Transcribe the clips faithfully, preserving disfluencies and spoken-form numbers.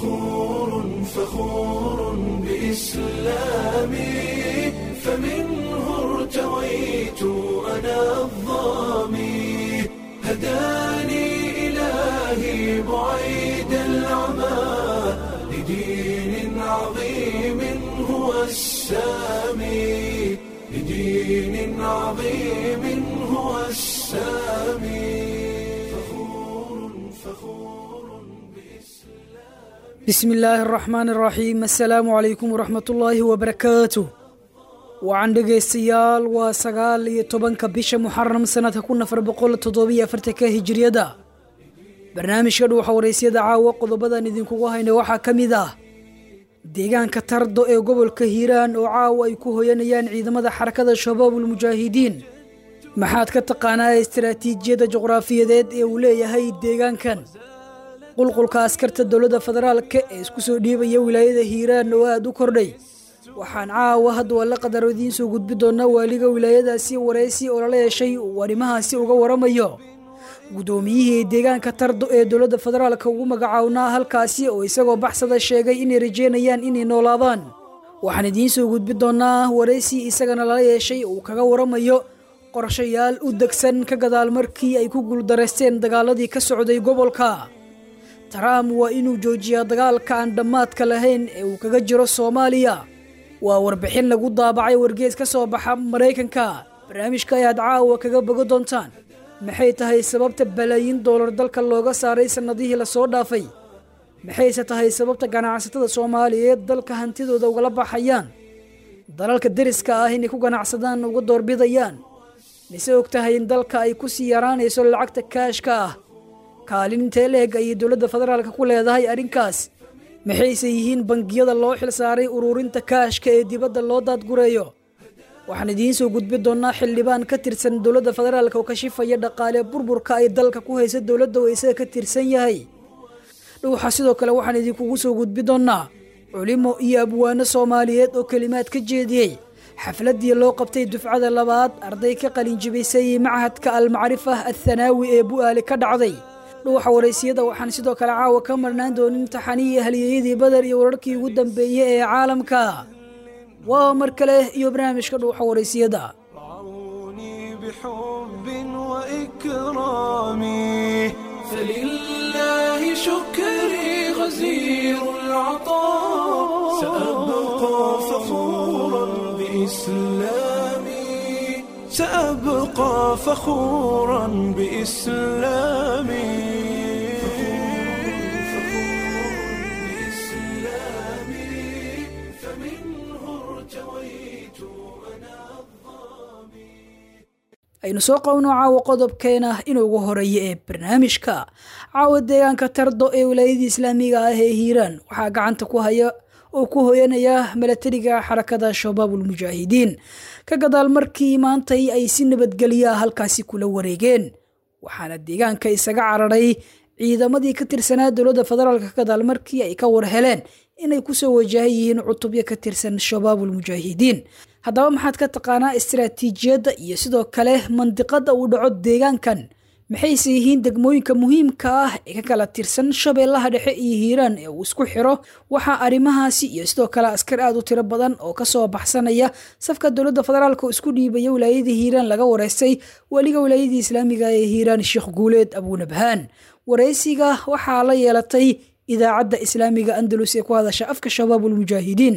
فخور فخور بإسلامي فمنه ارتويت أنا الظامي هداني إلهي بعيد العمى لدين عظيم هو السامي لدين عظيم هو السامي فخور فخور بسم الله الرحمن الرحيم السلام عليكم ورحمة الله وبركاته وعن dhegeystayaal waa sagaal iyo tobanka bisha muxaram sanadka kun afar boqol toddoba iyo afartanka hijriyada barnaamijka dhuuxa wareysyada caawa qodobadan idinkugu hayna waxaa ka mid ah deegaanka tardo ee gobolka hiiraan oo caawa ay ku hoyanayaan ciidamada xarakada shabaabul mujaahidiin maxaad ka taqaanaa istiraatiijiyada juqraafiyadeed ee uu leeyahay deegaankan qulqulka askarta dowladda federaalka ee isku soo dhiibaya wilaayada hiiraan oo aad u kordhay waxaan caawa hadda walla qadar idiin soo gudbi doonaa waaliga wilaayadaasi wareysi oo lala yeeshay uu arrimahaasi uga waramayo gudoomiyihii deegaanka tardo ee dowladda federaalka ugu magacawnaa halkaasi oo isagoo baxsada sheegay inay rajeynayaan inay noolaadaan waxaan idiin soo gudbi doonaa wareysi isagana lala yeeshay uu kaga waramayo qorshayaal u degsan ka gadaal markii ay ku guuldareysteen dagaaladii ka socday gobolka Trump waa inuu joojiyaa dagaalka aan dhammaadka lahayn ee uu kaga jiro Soomaaliya waa warbixin lagu daabacay wargeys ka soo baxa Mareykanka barnaamijka ayaad caawa kaga bogo doontaan maxay tahay sababta balaayin dollar dalka looga saaray sanadihii la soo dhaafay maxayse tahay sababta ganacsatada Soomaaliyeed dalka hantidooda uga baxayaan dalalka deriska ah inay ku ganacsadaan uga doorbidayaan mise ogtahay in dalka ay ku sii yaraanayso lacagta kaashka ah kaalinta leeg ay dowladda federaalka ku leedahay arrinkaas maxayse yihiin bangiyada loo xil saaray ururinta kaashka ee dibadda loo daadgureeyo waxaan idiin soo gudbi doonaa xildhibaan ka tirsan dowladda federaalka oo ka shifaya dhaqaale burburka ay dalka ku haysa dowladda oo isaga ka tirsan yahay dhuuxa sidoo kale waxaan idinkugu soo gudbi doonaa culimo iyo abwaano Soomaaliyeed oo kalimaad ka jeediyay xafladii loo qabtay dufcada labaad arday ka qalin jibisay macahadka al-macrifa al-thanaawi ee Bu'aali ka dhacday dhuuxa wareysiyada waxaan sidoo kale caawa ka marnaan doonin taxaniye halyeeyadii badar iyo wararkii ugu dambeeyay ee caalamka waa mar kale iyo barnaamijka dhuuxa wareysiyada رعوني بحب وإكرامي فلله شكري غزير العطاء سأبقى فخورا بإسلامي سأبقى فخورا بإسلامي aynu soo qowno caawa qodobkeena inuu ugu horeeyo ee barnaamijka caawa deegaanka tardo ee wilaayada islaamiga ah ee hiiraan waxaa gacanta ku haya oo ku hoyanaya milatariga xarakada shabaabul mujaahidiin ka gadaal markii maantay ay si nabadgelya halkaasi kula wareegeen waxaana deegaanka isaga cararay ciidamadii ka tirsanaa dowladda federaalka ka gadaal markii ay ka war heleen inay ku soo wajahan yihiin cutubyo ka tirsan shabaabul mujaahidiin haddaba maxaad ka taqaanaa istiraatiijiyadda iyo sidoo kale mandiqada uu dhaco deegaankan maxayse yihiin degmooyinka muhiimka ah ee ka kala tirsan shabeellaha dhexe iyo hiiraan ee uu isku xiro waxaa arrimahaasi iyo sidoo kale askar aad u tiro badan oo ka soo baxsanaya safka dowladda federaalka oo isku dhiibaya wilaayada hiiraan laga wareystay waliga wilaayada islaamiga ee hiiraan Sheekh Guuleed Abuunabhaan wareysiga waxaa la yeelatay idaacadda islaamiga Andalus ee ku hadasha afka shabaabul mujaahidiin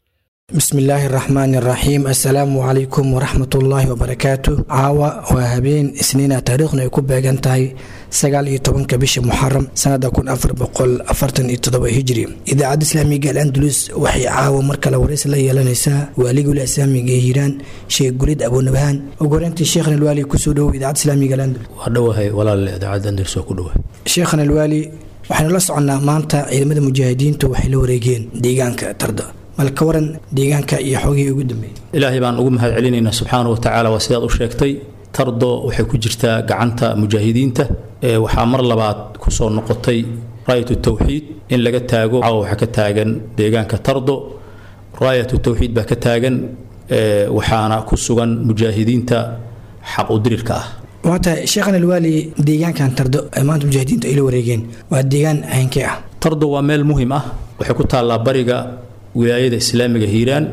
بسم الله الرحمن الرحيم السلام عليكم ورحمة الله وبركاته عاوة وهبين سنين تاريخنا يكون بيغانتاي سقال يتوان كبش محرم سنة كون أفر بقول أفرتن يتضبع هجري إذا عاد إسلامي قال أندلس وحي عاوة مركلة ورئيس الله يلانيسا واليقول إسلامي هيران شيخ قريد أبو نبهان وقرنت الشيخنا الوالي كسودو إذا عاد إسلامي قال أندلس وحدوه ولا إذا عاد أندلس وكدوه شيخنا الوالي وحنا لسعنا مانتا إذا مدى مجاهدين توحي لوريقين ديغانك ترضى malka waran deegaanka iyo xogii ugu dambeeyay ilaahay baan ugu mahad celinayna subhanahu wa ta'ala wasiyaad u sheegtay tardo waxay ku jirtaa gacanta mujaahidiinta ee waxa mar labaad ku soo noqotay raayatu tawxiid in laga taago waxa ka taagan deegaanka tardo raayatu tawxiid ba ka taagan ee waxaana ku sugan mujaahidiinta xaq u dirirka ah وهذا شيخنا الوالي ديجان كان تردو أمانة مجاهدين إلى وريجين والديجان عينك tardo waa meel muhiim ah waxay ku taallaa bariga wilaayada islaamiga hiiraan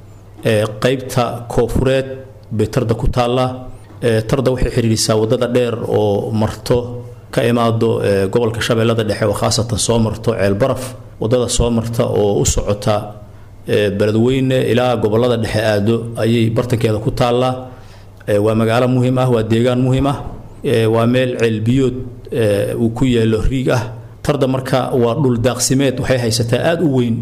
ee qaybta koofureed bay tarda ku taallaa tarda waxay xiriirisaa wadada dheer oo marto ka imaado gobolka shabeellada dhexe oo khaasatan soo marto ceel baraf wadada soo marta oo u socota beledweyne ilaa gobolada dhexe aado ayay bartankeeda ku taallaa waa magaalo muhiim ah waa deegaan muhiim ah waa meel ceelbiyood uu ku yaalo riig ah tarda marka waa dhul daaqsimeed waxay haysataa aad u weyn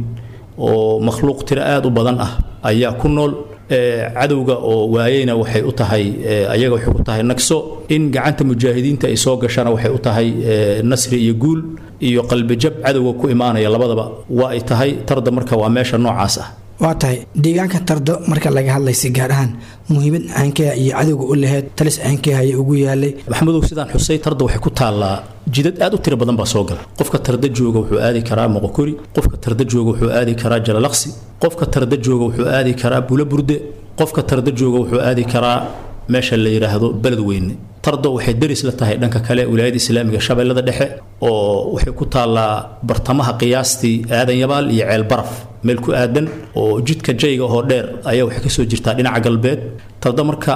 oo makhluuq tira aad u badan ah ayaa ku nool cadowga oo waayeyna waxay u tahay ayaga waxay ku tahay nagso in gacanta mujaahidiinta ay soo gashana waxay u tahay nasri iyo guul iyo qalbi jab cadowga ku imaanaya labadaba waa ay tahay tarda marka waa meesha noocaas ah waa tahay deegaanka tardo marka laga hadlaysa gaar ahaan muhiimad aankeha iyo cadowga u lahayd talis aankeha ayaa ugu yaalay maxamedow sidaan xusay tarda waxay ku taallaa jidad aad u tiro badan baa soo gala qofka tarda jooga wuxuu aadi karaa moqokori qofka tarda jooga wuxuu aadi karaa jalalaqsi qofka tarda jooga wuxuu aadi karaa bulaburde qofka tarda jooga wuxuu aadi karaa meesha la yiraahdo beledweyne tardo waxay daris la tahay dhanka kale wilaayada islaamiga shabeellada dhexe oo waxay ku taallaa bartamaha qiyaastii aadan yabaal iyo ceel baraf meel ku aadan oo jidka jayga oo dheer ayaa waxay kasoo jirtaa dhinaca galbeed tardo marka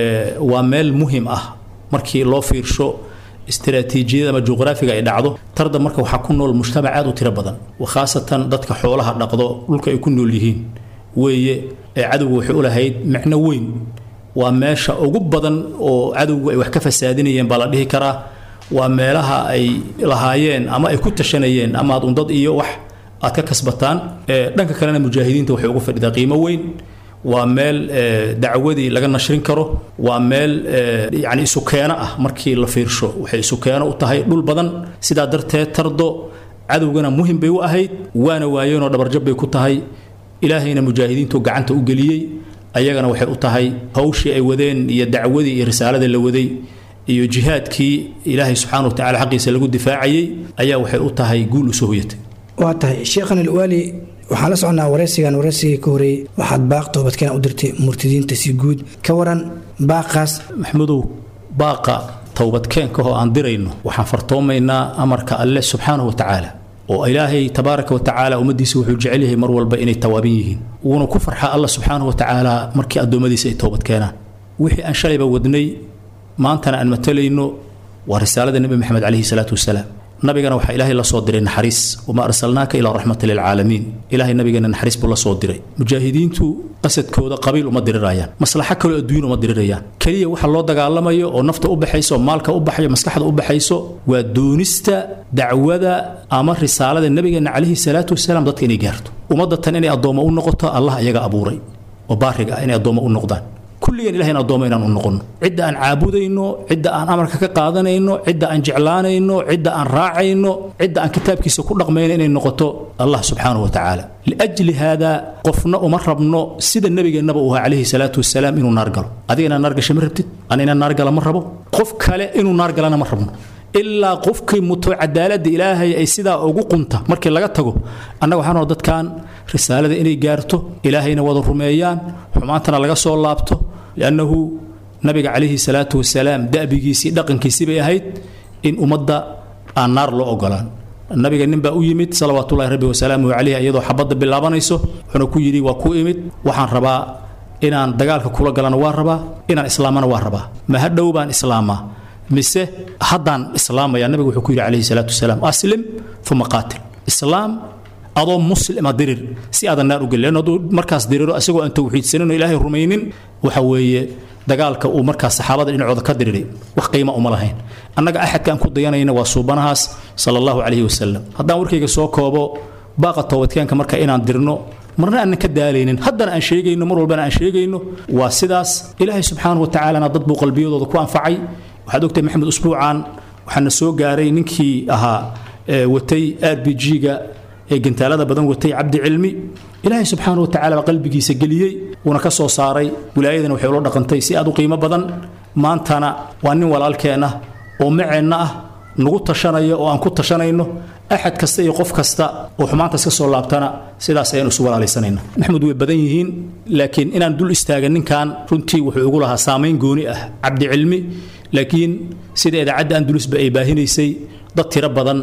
waa meel muhiim ah markii loo fiirsho istiraatiijiyada ama juqraafiga ay dhacdo tarda marka waxaa ku nool mujtamac aad u tiro badan khaasatan dadka xoolaha dhaqdo dhulka ay ku nool yihiin weeye ee cadowga waxay u lahayd macno weyn waa meesha ugu badan oo cadowgu ay wax ka fasaadinayeen baa la dhihi karaa waa meelaha ay lahaayeen ama ay ku tashanayeen ama aad undad iyo wax aad ka kasbataan dhanka kalena mujaahidiinta waxay ugu fadhidaa qiimo weyn waa meel dacwadii laga nashrin karo waa meel yani isu keeno ah markii la fiirsho waxay isu keeno u tahay dhul badan sidaa darteed tardo cadowgana muhim bay u ahayd waana waayeenoo dhabarjab bay ku tahay ilaahayna mujaahidiintu gacanta u geliyey ayagana waxay u tahay hawshii ay wadeen iyo dacwadii iyo risaalada la waday iyo jihaadkii ilaahay subxaana wa tacaala xaqiisa lagu difaacayey ayaa waxay u tahay guul u soo hoyatay waa tahay sheekhan alwaali waxaan la soconaa waraysigan waraysigii ka horeeyey waxaad baaq toobadkeen u dirtay murtadiinta si guud ka waran baaqaas maxmudow baaqa towbadkeenka oo aan dirayno waxaan fartoomaynaa amarka alle subxaanahu wa tacaala oo ilaahay tabaaraka wa tacaala ummadiisa wuxuu jecel yahay mar walba inay tawaabin yihiin wuuna ku farxa allah subxaanahu wa tacaala markii addoommadiisa ay toobad keenaan wixii aan shalayba wadnay maantana aan matalayno waa risaalada nebi maxamed calayhi salaatu wasalaam nabigana waxaa ilaahay la soo diray naxariis wama arsalnaaka ilaa raxmata lilcaalamiin ilaahay nabigeena naxariis buu la soo diray mujaahidiintu qasadkooda qabiil uma dirirayaan maslaxo kaloo adduun uma dirirayaan keliya waxa loo dagaalamayo oo nafta u baxayso oo maalka u baxayo maskaxda u baxayso waa doonista dacwada ama risaalada nabigeena calayhi salaatu wasalaam dadka inay gaarto ummadda tan inay addoommo u noqoto allah iyaga abuuray oo baariga ah inay addoommo u noqdaan kulligan ilahay in addoommo inaan u noqono cidda aan caabudayno cidda aan amarka ka qaadanayno cidda aan jeclaanayno cidda aan raacayno cidda aan kitaabkiisa ku dhaqmayno inay noqoto allah subxaanahu wa tacaala liajli haadaa qofna uma rabno sida nabigeennaba uu ahaa calayhi salaatu wasalaam inuu naar galo adiga inaad naar gasho ma rabtid ana inaan naar gala ma rabo qof kale inuu naar galana ma rabno ilaa qofkii muto cadaaladda ilaahay ay sidaa ugu qunta markii laga tago annaga waxaan oo dadkan risaalada inay gaarto ilaahayna wada rumeeyaan xumaantana laga soo laabto liannahu nabiga calayhi salaatu wasalaam da'bigiisii dhaqankiisii bay ahayd in ummadda aan naar loo ogolaan nabiga nin baa u yimid salawaatullahi rabbi wasalaamuhu calayhi iyadoo xabadda bilaabanayso wuxuuna ku yidhi waa ku imid waxaan rabaa inaan dagaalka kula galana waa rabaa inaan islaamana waa rabaa ma hadhow baan islaamaa mise haddaan islaamaya nabigu wuxuu ku yidhi calayhi salaatu wasalaam aslim uma qaatil islaam adoo muslima dirir si aadan naar u gelin leanno hadduu markaas diriro isagoo aan tawxiidsanin oo ilaahay rumaynin waxa weeye dagaalka uu markaas saxaabada dhinacooda ka diriray wax qiimo uma lahayn annaga axadka aan ku dayanayna waa suubanahaas sala allahu calayhi wasalam haddaan warkayga soo koobo baaqa toobadkeenka marka inaan dirno marna aanan ka daalaynin haddana aan sheegayno mar walbana aan sheegayno waa sidaas ilaahay subxaanahu wa tacaalana dad buu qalbiyadooda ku anfacay waxaad ogtahay maxamed usbuucan waxaana soo gaaray ninkii ahaa watay r b g-ga ee gantaalada badan watay cabdi cilmi ilaahay subxaanahu wa tacaala baa qalbigiisa geliyey uuna ka soo saaray wilaayadana waxay ula dhaqantay si aad u qiimo badan maantana waa nin walaalkeen ah oo maceenna ah nagu tashanaya oo aan ku tashanayno axad kasta iyo qof kasta oo xumaantaas ka soo laabtana sidaas ayaan isu walaalaysanayna maxmud way badan yihiin laakiin inaan dul istaagan ninkan runtii wuxuu ugu lahaa saamayn gooni ah cabdi cilmi laakiin sida idaacadda andalusba ay baahinaysay dad tiro badan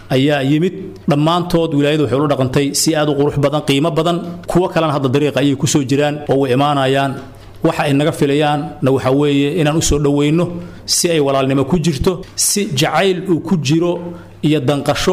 ayaa yimid dhammaantood wilaayadu waxay u dhaqantay si aad u qurux badan qiimo badan kuwa kalena hadda dariiqa ayay ku soo jiraan oo way imaanayaan waxa ay naga filayaan na waxa weeye inaan u soo dhaweyno si ay walaalnimo ku jirto si jacayl uu ku jiro iyo danqasho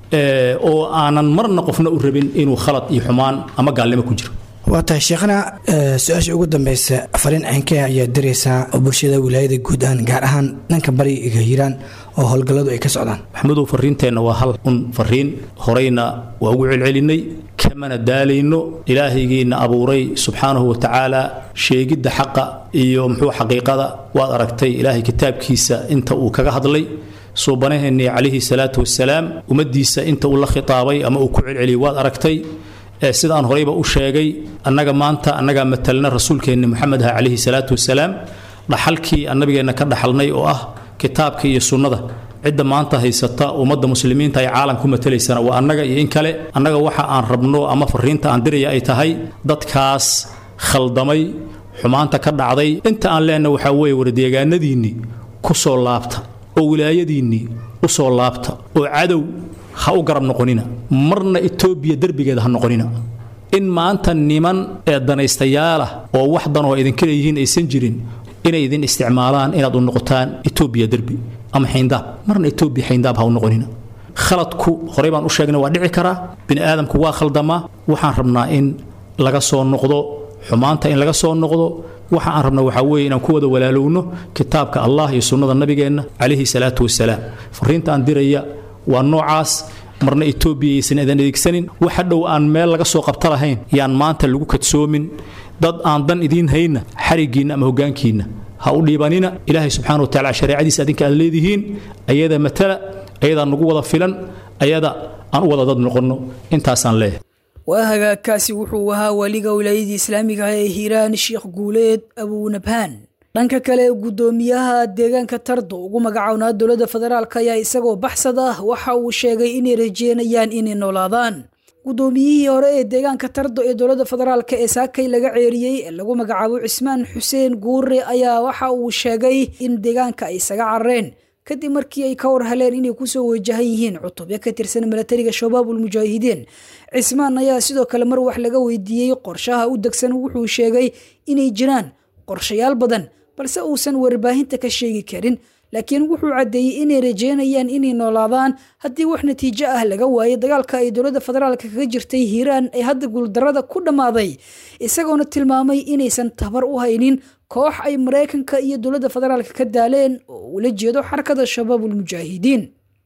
ee oo aanan marna qofna u rabin inuu khalad iyo xumaan ama gaalnimo ku jiro waa tahay sheekhana su-aasha ugu dambeysa fariin caynkaa ayaa diraysaa oo bulshada wilaayada guud ahaan gaar ahaan dhanka bariga hiiraan oo howlgalladu ay ka socdaan maxamedow fariinteenna waa hal un fariin horeyna waa ugu celcelinay kamana daalayno ilaahaygiina abuuray subxaanahu wa tacaala sheegidda xaqa iyo muxuu xaqiiqada waad aragtay ilaahay kitaabkiisa inta uu kaga hadlay suubanaheennii calayhi salaatu wassalaam ummaddiisa inta uu la khitaabay ama uu ku celceliyay waad aragtay sidaan horeyba u sheegay annaga maanta annaga matalna rasuulkeenna maxamed ah calayhi salaatu wassalaam dhaxalkii annabigeenna ka dhaxalnay oo ah kitaabka iyo sunnada cidda maanta haysata ummadda muslimiinta ay caalamku matalaysana waa annaga iyo in kale annaga waxa aan rabno ama fariinta aan diraya ay tahay dadkaas khaldamay xumaanta ka dhacday inta aan leenahay waxa weeye wardeegaanadiinni ku soo laabta oo wilaayadiinni u soo laabta oo cadow ha u garab noqonina marna Itoobiya darbigeeda ha noqonina in maanta niman ee danaystayaal ah oo wax dan oo idin kale yihiin aysan jirin inay idin isticmaalaan inaad u noqotaan Itoobiya darbi ama xindaab marna Itoobiya xindaab ha u noqonina khaladku horey baan u sheegnay waa dhici kara bini aadamku waa khaldama waxaan rabnaa in laga soo noqdo xumaanta in laga soo noqdo waxa aan rabnaa waxa weeye inaan ku wada walaalowno kitaabka Allah iyo sunnada nabigeenna calayhi salaatu wassalaam fariinta aan diraya waa noocaas marna Itoobiya aysan adan adeegsanin waxa dhow aan meel laga soo qabta lahayn yaan maanta lagu kadsoomin dad aan dan idin hayna xarigiina ama hogaankiina ha u dhiibanina ilaahay subxaanahu wa ta'ala shariicadiisa adinka aad leedihiin ayada matala ayada nagu wada filan ayada aan wada dad noqono intaasaan leeyahay waa hagaagkaasi wuxuu ahaa waliga wilaayada islaamiga ee Hiiraan Sheekh Guuleed Abu Nabhan dhanka kale gudoomiyaha deegaanka Tardo ugu magacaawna dawladda federaalka ayaa isagoo baxsad ah waxa uu sheegay inay rajeynayaan inay noolaadaan gudoomiyihii hore ee deegaanka Tardo ee dawladda federaalka ee saakay laga ceeriyay ee lagu magacaabo Cismaan Xuseen Guure ayaa waxa uu sheegay in deegaanka ay isaga carreen kadib markii ay ka war heleen inay ku soo wajahan yihiin cutubyo ka tirsan militariga shabaabul mujaahidiin Cismaan ayaa sidoo kale mar wax laga weydiiyay qorshaha u dagsan wuxuu sheegay inay jiraan qorshayaal badan balse uusan warbaahinta ka sheegi karin laakiin wuxuu cadeeyay inay rajeynayaan inay noolaadaan haddii wax natiijo ah laga waayo dagaalka ay dawladda federaalka kaga jirtay Hiiraan ay hadda guuldarrada ku dhamaaday isagoona tilmaamay inaysan tabar u haynin koox ay Mareykanka iyo dawladda federaalka ka daaleen oo ula jeedo xarakada shabaabul mujaahidiin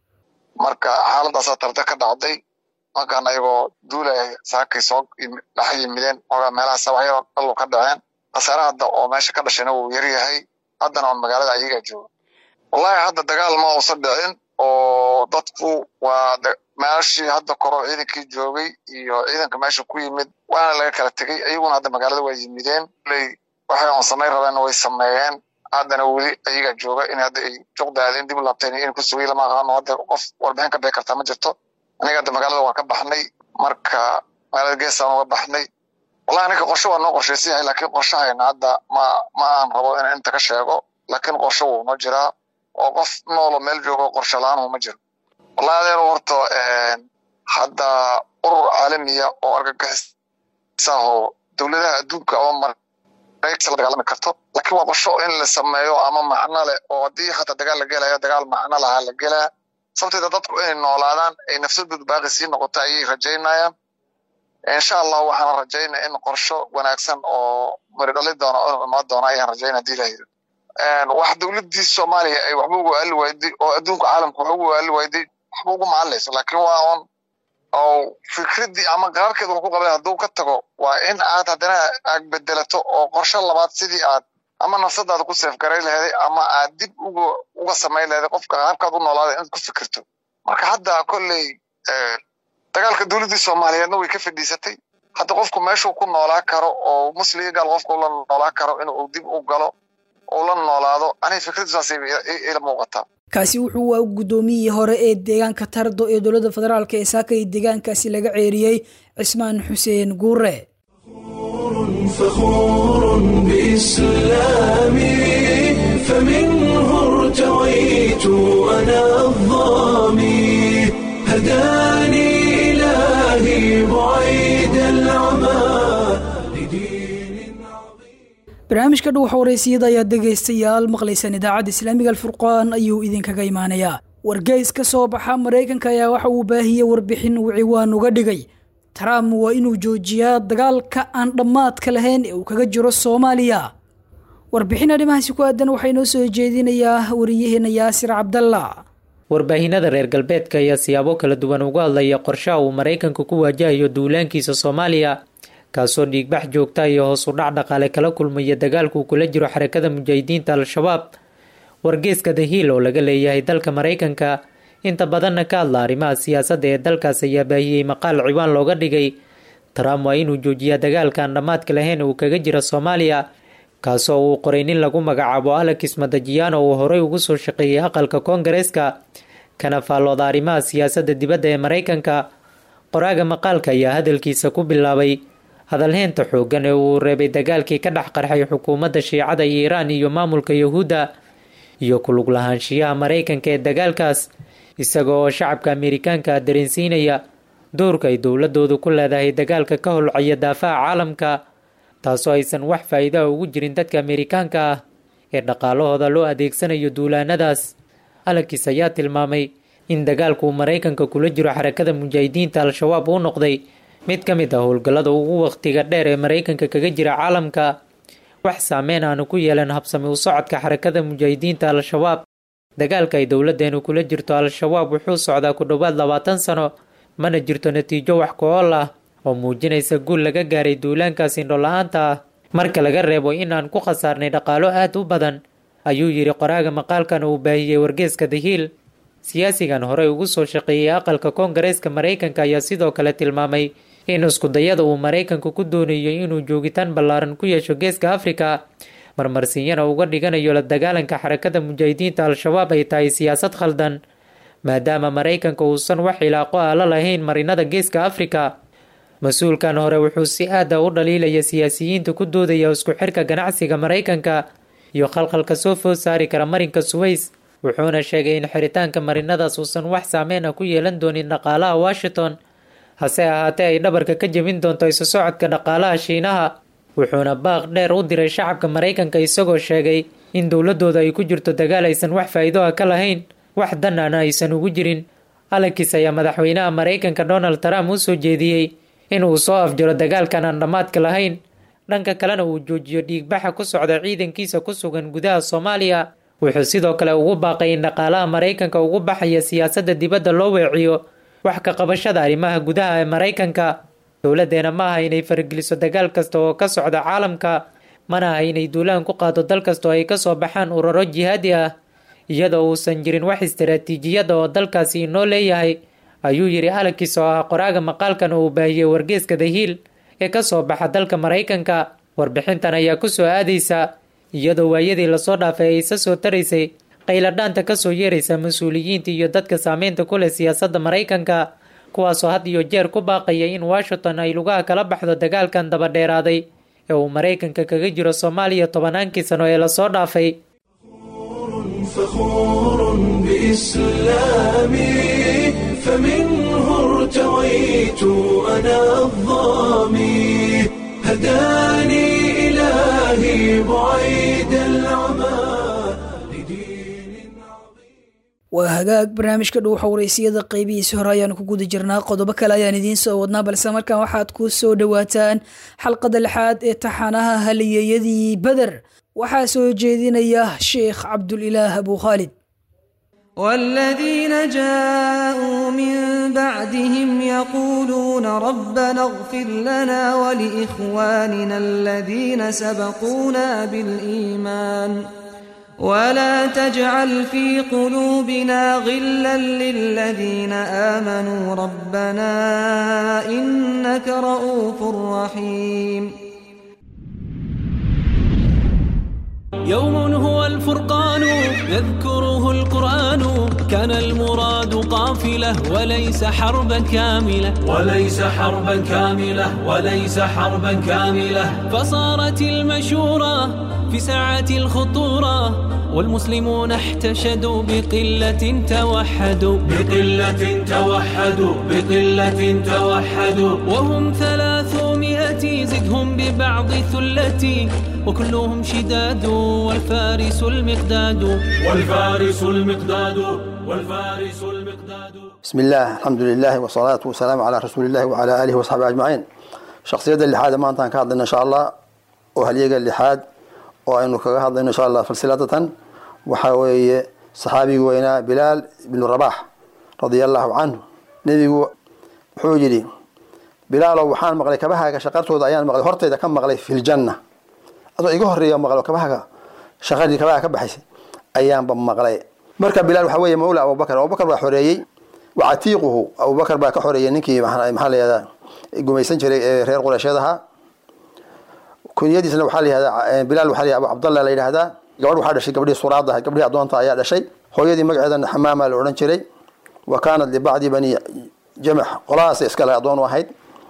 marka xaaladaas tarta ka dhacday markaan ayagoo duulay saakay soo dhaxyimideen oo meelaha sawaxyo dhalo ka dhaceen qasarada oo meesha ka dhashayna uu yar yahay haddana on magaalada ayaga joogo wallahi hadda dagaal ma uusan dhicin oo dadku waa meeshii hadda koro ciidankii joogay iyo ciidanka meesha ku yimid waana laga kala tagay ayaguna hadda magaalada way yimideen waxay on samay rabeen way sameeyeen haddana weli ayaga jooga in hadda ay joogdaadeen dib u laabteen in ku sugay lama aqaan hadda qof warbixin ka bixi karta ma jirto aniga hadda magaalada waa ka baxnay marka magaalada geesaan uga baxnay والله أنا كقرشة وأنا قرشة سيها لكن قرشة هي نعدا ما ما أنا ربوا إن أنت كشيء لكن قرشة ومجرى وقف نول ملجو قرشة لان ومجرى والله هذا ورطة حدا قر عالمية وأرجع ساهو دولة دوك أو مر رئيس الدجال مكتوب لكن وقرشة إن لسمايو أمام معنا له ودي حتى دجال الجلا دجال معنا له الجلا صوت تدتك إن نولادان إن نفس الدباغ سين نقطة أي رجينا إن شاء الله وحنا رجينا إن قرشة ونأكسن أو مريض لدنا أو ما دنا أي رجينا دي له إن واحد ولدي الصومالي أي وحبوه قال ويدي وأدونك عالم وحبوه قال ويدي حبوه معلش لكن وان أو فكرة دي أما قرار كده وحبوه قبل هدوك التقو وإن عاد هدنا أقبدلته أو قرشة الله بعد سيدي عاد أما نصدق هذا كل سيف قريل هذه أما عادي وجو وقسمين هذا قف كعب كذا نولاد أنت كيف فكرته مرك حدا كل dagaalka dawladda Soomaaliyeedna way ka fadhiisatay hadda qofku meesha uu ku noolaa karo oo musliga gal qofku la noolaa karo inuu dib u galo oo la noolaado ani fikradaas ila muuqata kaasi wuxuu waa gudoomiyihii hore ee deegaanka Tardo ee dawladda federaalka ee saakay deegaankaasi laga ceeriyay Cismaan Xuseen Guure فخور بإسلامي فمنه ارتويت أنا الضامي هداني إلهي بعيد العمى barnaamijka dhuuxa wareysiyada ayaad dhegaystayaal maqlaysaan idaacadda islaamiga alfurqaan ayuu idinkaga imaanayaa wargeys ka soo baxa maraykanka ayaa waxa uu baahiyey warbixin uu ciwaan uga dhigay Trump waa inuu joojiyaa dagaalka aan dhammaadka lahayn ee uu kaga jiro Soomaaliya warbixin arrimahaasi ku aadan waxay noo soo jeedinayaa wariyaheena Yaasir Cabdalla warbaahinada reer galbeedka ayaa siyaabo kala duwan uga hadlaya qorshaha uu Mareykanku ku waajahayo duulaankiisa Soomaaliya kaasoo dhiigbax joogta iyo hoos u dhac dhaqaale kala kulmaya dagaalku kula jiro xarakada mujaahidiinta al-shabaab wargeyska The Hill oo laga leeyahay dalka Mareykanka inta badanna ka hadla arrimaha siyaasadda ee dalkaas ayaa baahiyey maqaal ciwaan looga dhigay Trump waa inuu joojiyaa dagaalka aan dhammaadka lahayn uu kaga jiro Soomaaliya kaasoo uu qoray nin lagu magacaabo Alex Madajiano oo horey ugu soo shaqeeyay aqalka Koongareeska kana faallooda arrimaha siyaasadda dibadda ee Mareykanka qoraaga maqaalka ayaa hadalkiisa ku bilaabay hadalheynta xooggan ee uu reebay dagaalkii ka dhex qarxay xukuumadda Shiicada Iiraan iyo maamulka Yahuuda iyo ku lug lahaanshiyaha Mareykanka ee dagaalkaas isagoo shacabka Ameerikaanka dareensiinaya doorka ay dowladoodu ku leedahay dagaalka ka holcaya daafaca caalamka taasoo aysan wax faa'iido ugu jirin dadka Ameerikaanka ah ee dhaqaalahooda loo adeegsanayo duulaanadaas Alex ayaa tilmaamay in dagaalku Mareykanka kula jiro xarakada mujaahidiinta al-shabaab uu noqday mid ka mid ah howlgallada ugu waqtiga dheer ee Mareykanka kaga jira caalamka wax saameyn aan ku yeelan habsami u socodka xarakada mujaahidiinta al-shabaab dagaalka ay dowladeenu kula jirto al-shabaab wuxuu socdaa ku dhowaad labaatan sano mana jirto natiijo wax ku ool ah oo muujinaysa guul laga gaaray duulaankaas indho la-aanta ah marka laga reebo in aan ku khasaarnay dhaqaalo aad u badan ayuu yiri qoraaga maqaalkan uu baahiyey wargeyska The Hill siyaasigan horey ugu soo shaqeeyay aqalka Koongareeska Mareykanka ayaa sidoo kale tilmaamay in isku dayada uu Mareykanku ku doonayo inuu joogitaan ballaaran ku yeesho geeska Afrika marmarsiiyana uga dhiganayo la dagaalanka xarakada mujaahidiinta al-shabaab ay tahay siyaasad khaldan maadaama Mareykanka uusan wax ilaaqo ah la lahayn marinada geeska Afrika mas-uulkan hore wuxuu si aad ah u dhaliilaya siyaasiyiinta ku doodaya isku xirka ganacsiga Mareykanka iyo khalkhalka soo food saari kara marinka Suez wuxuuna sheegay in xiritaanka marinadaas uusan wax saameyn ah ku yeelan doonin dhaqaalaha Washington hase ahaatee ay dhabarka ka jebin doonto isu socodka dhaqaalaha Shiinaha wuxuuna baaq dheer u diray shacabka Mareykanka isagoo sheegay in dowladooda ay ku jirto dagaal aysan wax faa'iido ah ka lahayn wax dan ah aysan ugu jirin Alex ayaa madaxweynaha Mareykanka Donald Trump u soo jeediyey in uu soo afjaro dagaalkan aan dhammaadka lahayn dhanka kalena uu joojiyo dhiigbaxa ku socda ciidankiisa ku sugan gudaha Soomaaliya wuxuu sidoo kale ugu baaqay in dhaqaalaha Mareykanka ugu baxaya siyaasadda dibadda loo weeciyo wax ka qabashada arrimaha gudaha ee Mareykanka dowladeena ma aha inay fargeliso dagaal kasta oo ka socda caalamka mana aha inay duulaan ku qaado dal kasta oo ay ka soo baxaan ururo jihaadi ah iyadoo uusan jirin wax istiraatiijiyad oo dalkaasi inoo leeyahay ayuu yiri Alex oo ah qoraaga maqaalkan uu baahiyey wargeyska The Hill ee ka soo baxa dalka Mareykanka warbixintan ayaa ku soo aadaysa iyadoo waayadii la soo dhaafay ay isa soo taraysay qayladhaanta ka soo yeeraysa mas-uuliyiinta iyo dadka saameynta ku leh siyaasadda Mareykanka kuwaasoo had iyo jeer ku baaqaya in Washington ay lugaha kala baxdo dagaalkan daba dheeraaday ee uu Mareykanka kaga jiro Soomaaliya tobannaankii sano ee la soo dhaafay فخور بإسلامي فمنه ارتويت أنا الظامي هداني إلهي بعيد العمى waa hagaag barnaamijka dhuuxa wareysiyada qaybihiisa hore ayaan ku guda jirnaa qodobo kale ayaan idiin soo wadnaa balse markaan waxaad ku soo dhawaataan xalqada lixaad ee taxanaha haliyeyadii Badar waxaa soo jeedinaya Sheekh Cabdulilaah Abu Khalid والذين جاءوا من بعدهم يقولون ربنا اغفر لنا ولإخواننا الذين سبقونا بالإيمان ولا تجعل في قلوبنا غلا للذين آمنوا ربنا إنك رؤوف رحيم يوم هو الفرقان يذكره القرآن كان المراد قافلة وليس حربا كاملة وليس حربا كاملة وليس حربا كاملة فصارت المشورة في ساعة الخطورة والمسلمون احتشدوا بقلة توحدوا بقلة توحدوا بقلة توحدوا وهم ثلاثمائة زدهم ببعض ثلتي وكلهم شداد والفارس المقداد والفارس المقداد والفارس المقداد. بسم الله الحمد لله والصلاة والسلام على رسول الله وعلى آله وصحبه أجمعين. شخصية اللحاد ما أنت كهذا إن شاء الله وهليجا اللحاد وإنه كهذا إن شاء الله فلسلة وحوي صحابي وينا بلال بن رباح رضي الله عنه نبي حوجري بلال وحان مغلي كبها كشقرته ضيان مغلي هرتي إذا كان مغلي في الجنة أدو يجهر يوم مغلي كبها شغال كبها كبحسي أيام بمغلي مركب بلال وحوي مولى أبو بكر أبو بكر وحريي وعتيقه أبو بكر بقى كحريي نكي محل هذا جميسن شري غير قريش هذا كن يدي سنة وحالي هذا بلال وحالي أبو عبد الله ليلى هذا قبل وحده شيء قبل الصراط ده قبل أدوان طايا هذا شيء هو يدي مقعدا حمامة الأورن شري وكانت لبعض بني جمح خلاص إسكال أدوان واحد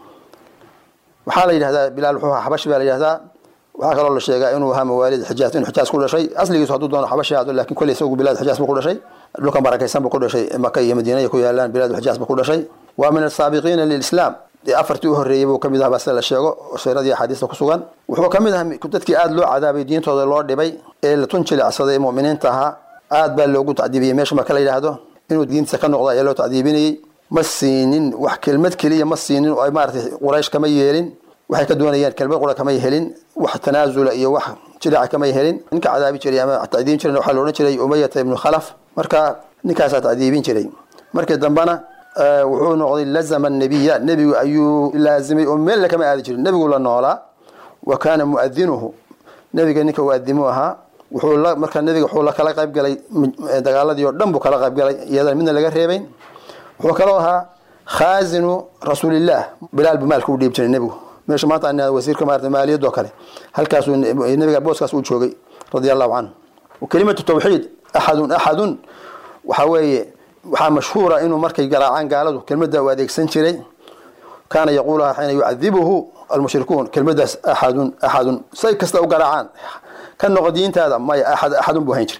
وحالي هذا بلال وحوها حبش بلال هذا وهكذا الله شيء إنه هم والد حجاز إنه حجاز كل شيء أصلي يصعدون دون حبش هذا لكن كل يسوق بلاد حجاز بكل شيء لو كان بركيسان بكل شيء مكية مدينة يكون يالان بلاد الحجاز بكل شيء ومن السابقين للإسلام أفرتوه الريب وكمدها بس الشيء وسيرة حديث كسوغان وهو كمدها كنت تكي آد لو عذاب الدين تود الله دبي اللي تنشل عصاد المؤمنين تها آد بلوجو تعذيبية مش ما كلا هذا إنه الدين سكن نقضى يلو تعذيبيني مسينين وحكلمة كلية مسينين وإمارة قريش كما يهلين وحكى دونيان كلمة قريش كما يهلين وحتنازل أيه وح شلع كما يهلين إنك عذابي شري أما تعذيبين شري وحلونا شري أمية بن خلف مركا نكاسة تعذيبين شري مركا دنبنا أه وحون نقضي لزم النبي النبي أيو لازم أمين لك ما أدري النبي يقول لنا وكان مؤذنه نبي كأنك مؤذنوها وحول الله مركا النبي وحول الله كلا قيب قلي دجال ديو دمبو كلا قيب قلي يدا من اللي جريبين وكلوها خازن رسول الله بلال بمال كودي بتشن النبي مش ما طعنا وزير كمارة مالية دوكله هل كاسو النبي بوس كاسو شوقي رضي الله عنه وكلمة التوحيد أحد أحد وحوي وحا مشهورة إنه مركي قراعان قالوا كلمة واديك سنشري كان يقولها حين يعذبه المشركون كلمة أحد أحد سيكستو قراعان كان نقدين هذا ما أحد أحد بوهنشري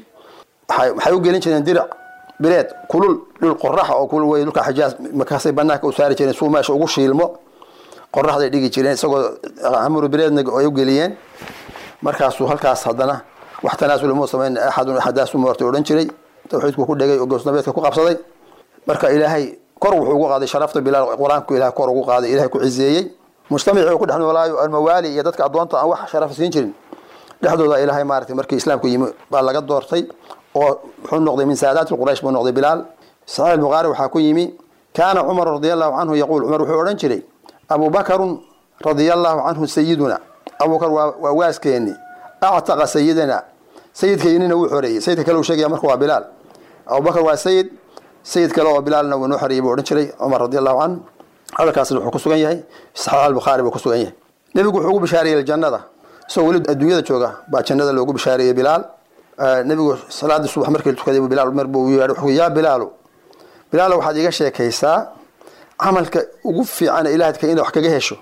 حيوقي لينشري ندرع بلاد كل للقراحة أو كل ويلك حجاز مكاسي بناك وساري شري سو ماشي وقش يلمو قراحة يديجي شري سو عمرو بلاد يوقي لين مركاسو هالكاس هذانا واحتناسوا الموسمين أحد أحداث مرتي ورنشري توحيدك كل دقيقة وقصنا بيتك كقبصدي مركا إلهي كرو حقوق هذا شرفت بلا قرآنك إله كرو حقوق هذا إلهي كعزيي مجتمع يقول نحن ولا الموالي يدتك عضوان طاوح شرف سينجرين لحدود إلهي مارتي مركي إسلام كي بالله قد دورتي وحن نقضي من سادات القريش من نقضي بلال صحيح البخاري وحكوا يمي كان عمر رضي الله عنه يقول عمر وحورنشري أبو بكر رضي الله عنه سيدنا أبو بكر وواسكيني أعتق سيدنا سيد كيننا وحوري سيد كلو شيء مركوا بلال أبو بكر وسيد سيد كلو بلال ونحري بورنشري عمر رضي الله عنه هذا كاسل وحكوا يهي صحيح البخاري وكسوا يهي نبي يقول بشاري الجنة ده سو ولد الدنيا جوجا باجنة لو بشاري بلال آه نبي صلاة الصبح مركل تكذب بلال مربو ويروح يا بلال بلال واحد يجي شيء كيسا عملك وقف عن إلهك كأنه حكى هشوا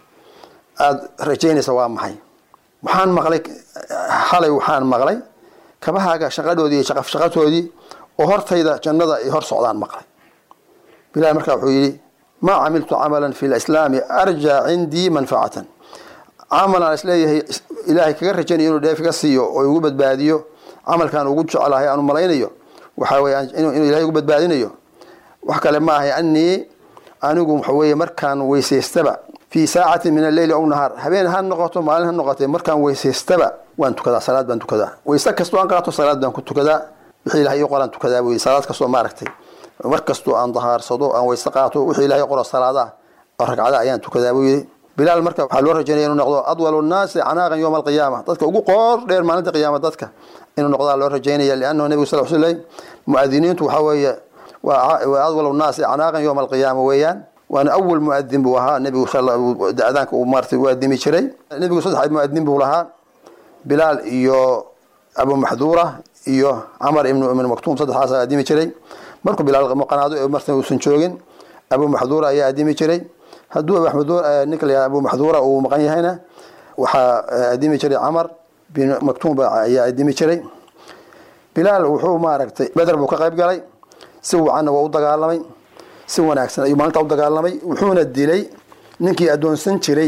رجيني سواء معي وحان مغلي حالي وحان مغلي كبها شغله دي شغف شغلته دي وهرت هيدا جنة هر صعدان مغلي بلال مركب حويلي ما عملت عملا في الإسلام أرجى عندي منفعة عمل الإسلام إلهي كجر رجيني إنه ده في قصيو ويوجد باديو عمل كان وجود على هي أنو ملاينيو وحاول إنه إنه إلهي يوجد بادينيو وحكى لما هي أني أنا قوم حوي مركان ويسيستبع في ساعة من الليل أو النهار هبين هالنقطة مع هالنقطة مركان ويسيستبع وأنتو كذا صلاة بنتو كذا ويسكستوا أن قرأتوا صلاة بنتو كذا وحيل هي يقول أنتو كذا وصلاة كسوا ماركتي ومركزتوا أن ظهر صدو أن ويستقاتوا وحيل هي يقول الصلاة الركعة أيان تو كذا بلال المركب حلو رجعني إنه نقضوا أطول الناس عناقا يوم القيامة تذكر وقو قور دير ما ننتقى قيامة تذكر إنه نقضوا له رجعني لأنه النبي صلى الله عليه وسلم مؤذنين وحوي وأطول الناس عناقا يوم القيامة ويان وأنا أول مؤذن بوها النبي صلى الله عليه وسلم أذانك ومارتي وأدمي شري النبي صلى الله عليه وسلم مؤذن بولها بلال إيو أبو محذورة إيو عمر ابن من مكتوم صدح حاسة أدمي شري مركب بلال مقنادو مرتين وسنشوجين أبو محذورة يا أدمي شري هدو أبو محذورة نكل يا أبو محذورة ومقني هنا وح أدمي شري عمر بن مكتوم يا أدمي شري bilaal wuxuu maaragtay badar buu ka qayb galay si wacan waa u dagaalamay si wanaagsan ayuu maalinta u dagaalamay wuxuuna dilay ninkii adoonsan jiray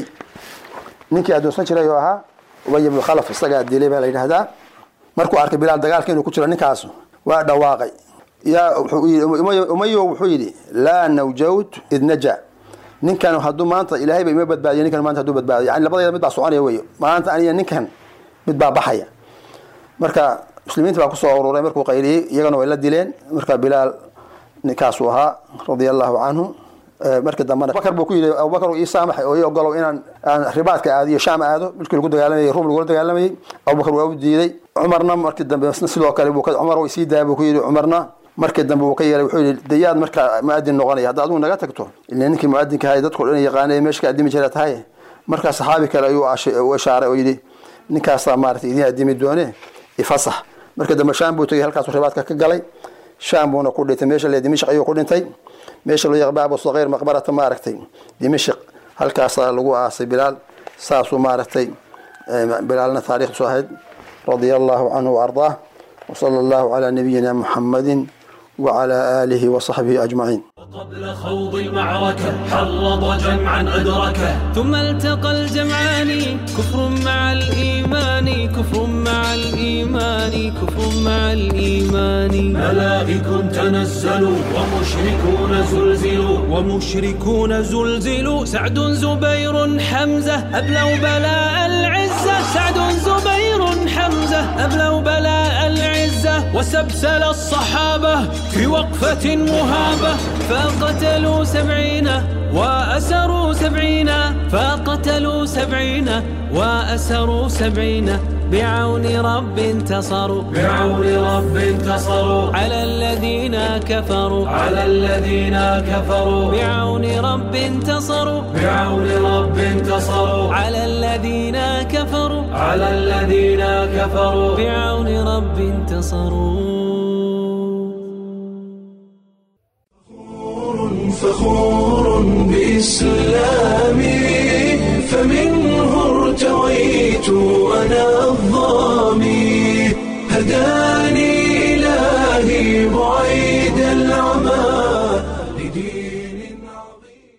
ninkii adoonsan jiray oo ahaa Ubay ibn Khalaf isaga dilay baa la yiraahdaa markuu arkay bilaal dagaalka inuu ku jiro ninkaas waa dhawaaqay yaa umayo wuxuu yiri la nawjawt id naja ninkan haduu maanta ilaahay bay ma badbaadiyay ninkan maanta haduu badbaadiyo yani labadayda mid baa soconaya weeyo maanta aniga ninkan mid baa baxaya marka muslimiinta baa ku soo ururay markuu qayliyay iyagana way la dileen marka bilaal ninkaas uu ahaa radiyallahu anhu markii dambe Bakar buu ku yiri Abu Bakar uu saamaxay oo ogolow inaan aan ribaadka aadiyo Shaam aado bilkii lagu dagaalamay Ruum lagu dagaalamay Abu Bakar waa u diiday Umarna markii dambe sidoo kale buu ka Umar oo sii daabay ku yiri Umarna markii dambe uu ka yeelay wuxuu yiri dayaad marka muadin noqonay hadda adigu naga tagto ilaa ninkii muadinka hay dadku dhan yaqaanay meeshka adimi jiray tahay marka saxaabi kale ayuu u ishaaray oo yiri ninkaas maartay idin adimi doone ifasax markii dambe Shaam buu tagay halkaas ribaadka ka galay Shaam buu ku dhintay meesha la Dimashq ayuu ku dhintay meesha loo yaqaan Abu Saghir maqbarata maartay Dimashq halkaas lagu aasay bilaal saasu maartay bilaalna taariikh sahid radiyallahu anhu wa ardaa wa sallallahu ala nabiyyina Muhammadin وعلى آله وصحبه أجمعين. قبل خوض المعركة حرض جمعا أدركه ثم التقى الجمعان كفر مع الإيمان كفر مع الإيمان كفر مع الإيمان ملائك تنزلوا ومشركون زلزلوا ومشركون زلزلوا سعد زبير حمزة أبلوا بلاء العزة سعد زبير حمزة أبلوا بلاء العزة وسبسل الصحابة في وقفة مهابة فقتلوا سبعين وأسروا سبعين فقتلوا سبعين وأسروا سبعين بعون رب انتصروا بعون رب انتصروا على الذين كفروا على الذين كفروا بعون رب انتصروا بعون رب انتصروا على الذين كفروا على الذين كفروا بعون رب انتصروا فخور بإسلامي فمنه ارتويت أنا الظامي هداني إلهي بعيد العمى لدين عظيم.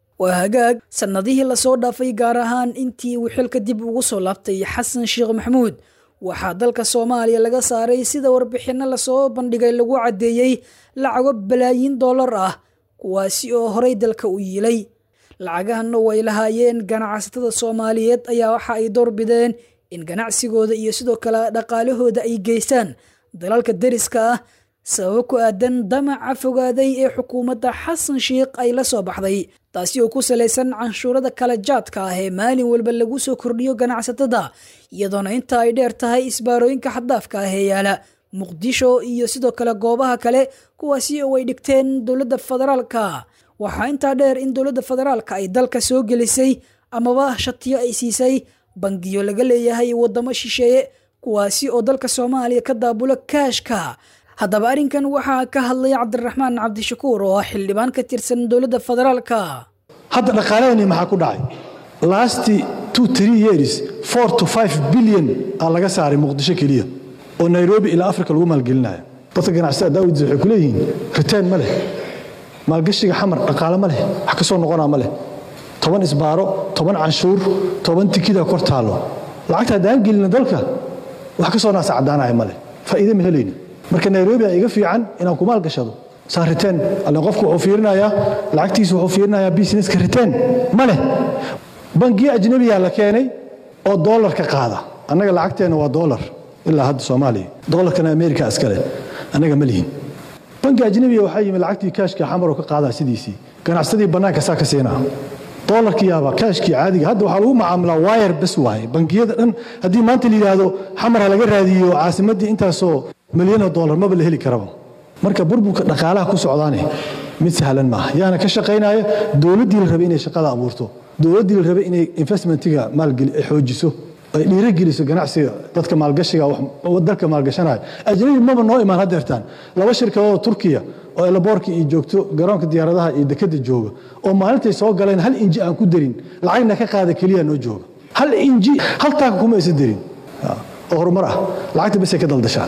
وهجاج سنadihii la soo dhaafay gaar ahaan intii uu xilka dib ugu soo laabtay Xasan Sheekh Maxamuud waxaa dalka Soomaaliya laga saaray sida warbixino la soo bandhigay lagu cadeeyay lacago balaayin dollar ah kuwaasi oo horay dalka u yiilay lacagahan way lahaayeen ganacsatada Soomaaliyeed ayaa waxa ay doorbideen in ganacsigooda iyo sidoo kale dhaqaalahooda ay geystaan dalalka dariska ah sabab ku aadan damaca fogaaday ee xukuumadda Xasan Sheekh ay la soo baxday taasi oo ku saleysan canshuurada kala jaadka ah ee maalin walba lagu soo kordhiyo ganacsatada iyadoona inta ay dheer tahay isbaarooyinka xaddaafka ah ee yaala Muqdisho iyo sidoo kale goobaha kale kuwaasi oo ay dhigteen dawladda federaalka waxa inta dheer in dawladda federaalka ay dalka soo gelisay amaba shatiyo ay siisay bangiyo laga leeyahay wadamo shisheeye kuwaasi oo dalka Soomaaliya ka daabulo kaashka haddaba arrinkan waxaa ka hadlay Cabdiraxmaan Cabdishakuur oo xildhibaan ka tirsan dawladda federaalka hadda dhaqaaleeni maxaa ku dhacay last two three years four to five billion aa laga saaray Muqdisho kaliya oo Nairobi ila Afrika lagu maalgelinayo dadka ganacsatada Daawud waxay ku leeyihiin return ma leh maalgashiga xamar dhaqaale ma leh wax ka soo noqonaa ma leh toban isbaaro toban canshuur toban tikida kor taalo lacagta daan gelina dalka wax ka soo naas cadaanaya ma leh faa'iido ma helayno marka Nairobi ay iga fiican inaan ku maalgashado saan return alla qofku wuxuu fiirinayaa lacagtiisa wuxuu fiirinayaa business ka return ma leh bangiga ajnabiga la keenay oo dollar ka qaada annaga lacagteena waa dollar ilaa hadda Soomaaliya dollarkana America askale anaga ma lihin bangiga ajnabiga waxa yimid lacagtii kaashka xamar oo ka qaada sidiisii ganacsadii banaanka saa ka seenaa dollarkii yaaba kaashkii caadiga hadda waxa lagu macaamilaa wire bas waay bangiyada dhan hadii maanta la yiraahdo xamar laga raadiyo caasimadii intaasoo milyan dollar ma la heli karaba marka burburka dhaqaalaha ku socdaane mid sahlan ma yaana ka shaqeynaya dawladii la rabay inay shaqada abuurto dawladii la rabay inay investmentiga maalgeli xoojiso ay dhiirigeliso ganacsiga dadka maalgashiga wax dalka maalgashanaya ajnabi ma noo imaan hadeertaan laba shirkadood Turkiya oo elaboorka iyo joogto garoonka diyaaradaha iyo dekada jooga oo maalintay soo galeen hal inji aan ku darin lacagna ka qaada kaliya noo jooga hal inji hal taag kuma aysan darin oo horumar ah lacagta bas ay ka daldashaan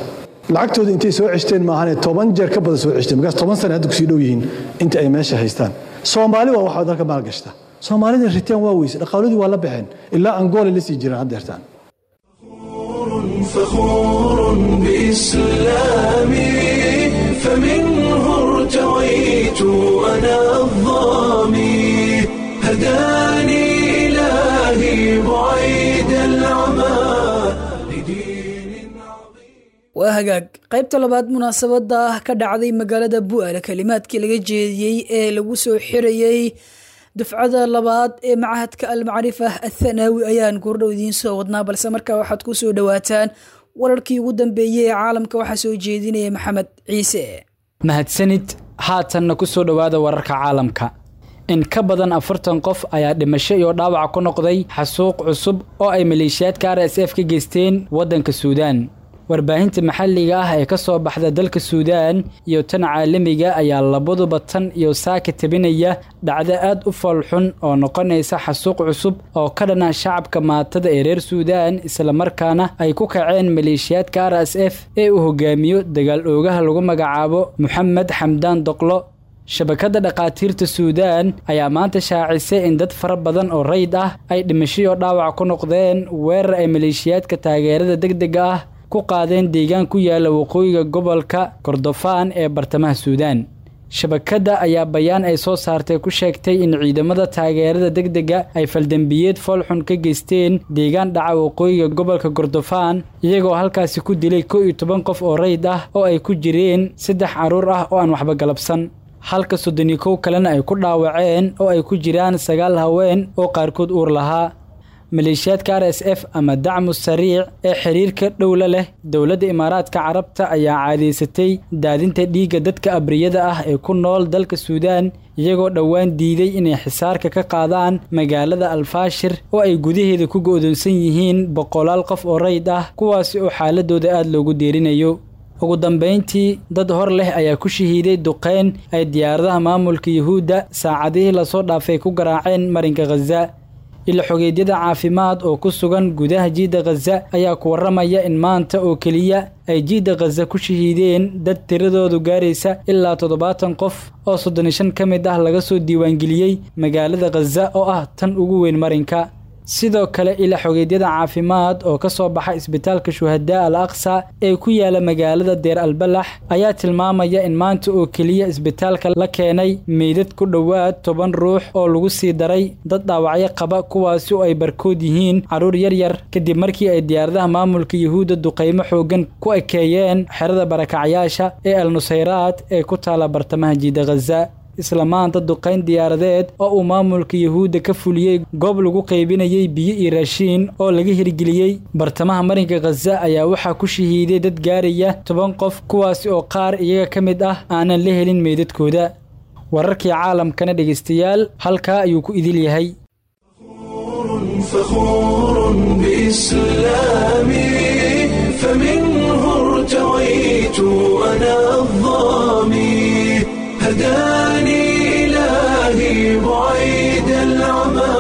lacagtooda intay soo ceshteen maahan toban jeer ka badan soo ceshteen markaas toban sano hadda kusii dhow yihiin inta ay meesha haystaan Soomaali waa waxa dalka maalgashta Soomaalida ritaan waa weys dhaqaaladii waa la baxeen ilaa Angola la sii jiraan haddeertaan فخور بإسلامي فمنه ارتويت أنا الظامي هداني إلهي بعيد العمى waa hagaag qaybta labaad munaasabada ka dhacday magaalada Bu'aale kalimaadkii laga jeediyay ee lagu soo xirayay dufcada labaad ee macahadka al-macrifa athanawi ayaan goordhow idiin soo wadnaa balse markaa waxaad ku soo dhawaataan wararkii ugu dambeeyay ee caalamka waxaa soo jeedinaya maxamed ciise mahadsanid haatanna ku soo dhawaada wararka caalamka in ka badan afartan qof ayaa dhimasho iyo dhaawac ku noqday xasuuq cusub oo ay maleeshiyaadka R S F ka geysteen wadanka Suudaan warbaahinta maxalliga ah ee ka soo baxda dalka Suudaan iyo tan caalamiga ayaa labaduba tan iyo saaka tabinaya dhacdo aad u falxun oo noqonaysa xasuuq cusub oo ka dhana shacabka maatada ee reer Suudaan isla markaana ay ku kaceen maleeshiyaadka R S F ee uu hogaamiyo dagaal oogaha lagu magacaabo Mohamed Hamdan Daqlo shabakada dhaqaatiirta Suudaan ayaa maanta shaacisay in dad fara badan oo rayd ah ay dhimasho iyo dhaawac ku noqdeen weerar ay maleeshiyaadka taageerada degdega ah ku qaadeen deegaan ku yaala waqooyiga gobolka Kordofaan ee bartamaha Suudaan shabakada ayaa bayaan ay soo saartay ku sheegtay in ciidamada taageerada degdega ay faldambiyeed falxun ka geysteen deegaan dhaca waqooyiga gobolka Kordofaan iyagoo halkaasi ku dilay kow iyo toban qof oo rayd ah oo ay ku jireen saddex caruur ah oo aan waxba galabsan halka soddon iyo kow kalena ay ku dhaawaceen oo ay ku jiraan sagaal haween oo qaarkood uur lahaa maleeshiyaadka R S F ama dacmu sariic ee xiriirka dhowla leh dowladda Imaaraadka Carabta ayaa caadeysatay daadinta dhiigga dadka abriyada ah ee ku nool dalka Suudaan iyagoo dhawaan diiday inay xisaarka ka qaadaan magaalada Al-Fashir oo ay gudaheeda ku go'doonsan yihiin boqolaal qof oo rayd ah kuwaasi oo xaaladooda aad loogu deerinayo ugu dambeyntii dad hor leh ayaa ku shahiiday duqeyn ay diyaaradaha maamulka Yahuudda saacadihii la soo dhaafay ku garaaceen marinka Gaza ila xogeedyada caafimaad oo ku sugan gudaha jiida Gaza ayaa ku waramaya in maanta oo kaliya ay jiida Gaza ku shahiideen dad tiradoodu gaaraysa ilaa toddobaatan qof oo soddon iyo shan ka mid ah laga soo diiwaangeliyay magaalada Gaza oo ah tan ugu weyn marinka sidoo kale ila xogeedyada caafimaad oo ka soo baxay isbitaalka Shuhada Al-Aqsa ee ku yaala magaalada Deir Al-Balax ayaa tilmaamaya in maanta oo kaliya isbitaalka la keenay meydad ku dhawaad toban ruux oo lagu sii daray dad dhaawacyo qaba kuwaasi oo ay barkood yihiin caruur yar yar kadib markii ay diyaaradaha maamulka Yahuudda duqeymo xoogan ku ekeeyeen xerada barakacyaasha ee Al-Nusayraat ee ku taala bartamaha jiida Gaza isla maanta duqeyn diyaaradeed oo uu maamulka Yahuudda ka fuliyay goob lagu qaybinayay biyo iyo raashin oo laga hirgeliyay bartamaha marinka Gaza ayaa waxaa ku shahiiday dad gaaraya toban qof kuwaasi oo qaar iyaga ka mid ah aanan la helin meydadkooda wararkii caalamkana dhageystayaal halka ayuu ku idil yahay فخور بإسلامي فمنه ارتويت أنا الظامي هداني إلهي بعيد العمى